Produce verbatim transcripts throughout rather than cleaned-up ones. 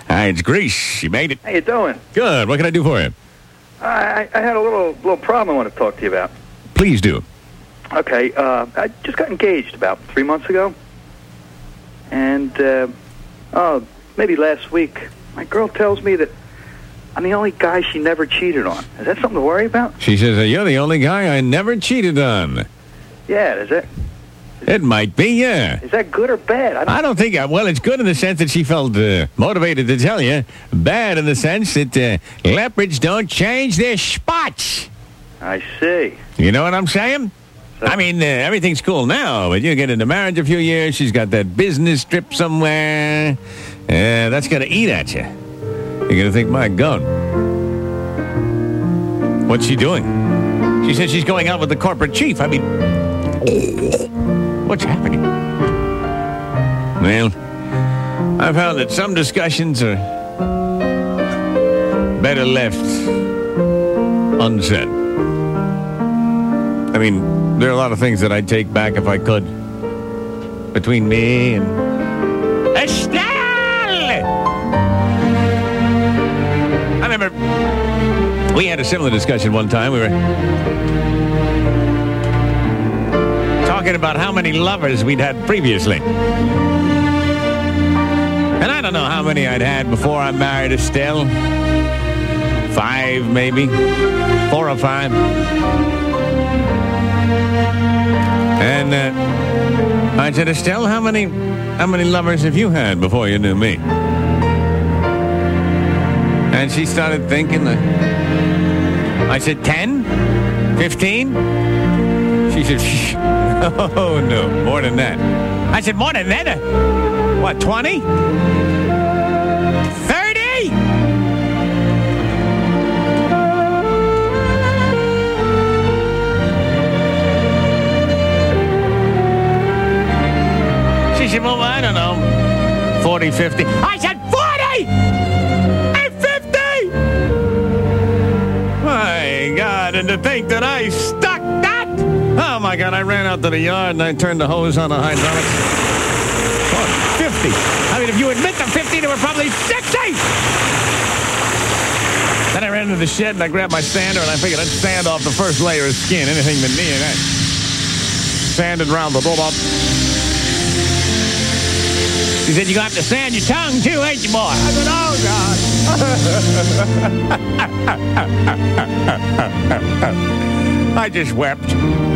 Hi, it's Grease. You made it. How you doing? Good. What can I do for you? I, I had a little little problem I want to talk to you about. Please do. Okay, uh, I just got engaged about three months ago. And, uh, oh, maybe last week, my girl tells me that I'm the only guy she never cheated on. Is that something to worry about? She says, uh, you're the only guy I never cheated on. Yeah, is that... It might be, yeah. Is that good or bad? I don't, I don't think, uh, well, it's good in the sense that she felt uh, motivated to tell you. Bad in the sense that uh, leopards don't change their spots. I see. You know what I'm saying? So, I mean, uh, everyth's cool now, but you get into marriage a few years, she's got that business trip somewhere. Uh, that's going to eat at you. You're going to think, my God. What's she doing? She says she's going out with the corporate chief. I mean, what's happening? Well, I found that some discussions are better left unsaid. I mean, there are a lot of things that I'd take back if I could. Between me and Estelle! I remember we had a similar discussion one time. We were talking about how many lovers we'd had previously. And I don't know how many I'd had before I married Estelle. Five, maybe. Four or five. And uh, I said, Estelle, how many, how many lovers have you had before you knew me? And she started thinking. That I said, ten? Fifteen? She said, Shh. Oh, no, more than that. I said, more than that? What, twenty? thirty? She said, well, I don't know, forty, fifty. I said, forty! And fifty! My God, and to think that I stuck that! Oh, my God, I ran out to the yard and I turned the hose on the hydraulics. Oh, fifty. I mean, if you admit the fifty, there were probably sixty! Then I ran into the shed and I grabbed my sander and I figured I'd sand off the first layer of skin, anything but me, and I sanded around the robot. She said, you're going to have to sand your tongue, too, ain't you, boy? I said, oh, God. I just wept.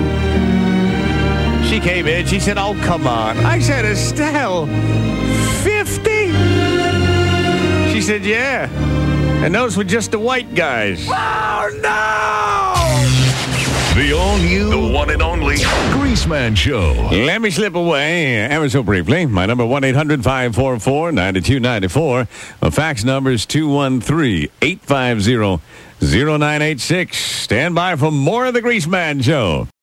She came in. She said, oh, come on. I said, Estelle, fifty? She said, yeah. And those were just the white guys. Oh, no! The all-new, the one and only Greaseman Show. Let me slip away ever so briefly. My number, one eight hundred five four four nine two nine four. The fax number is two one three eight five zero zero nine eight six. Stand by for more of the Greaseman Show.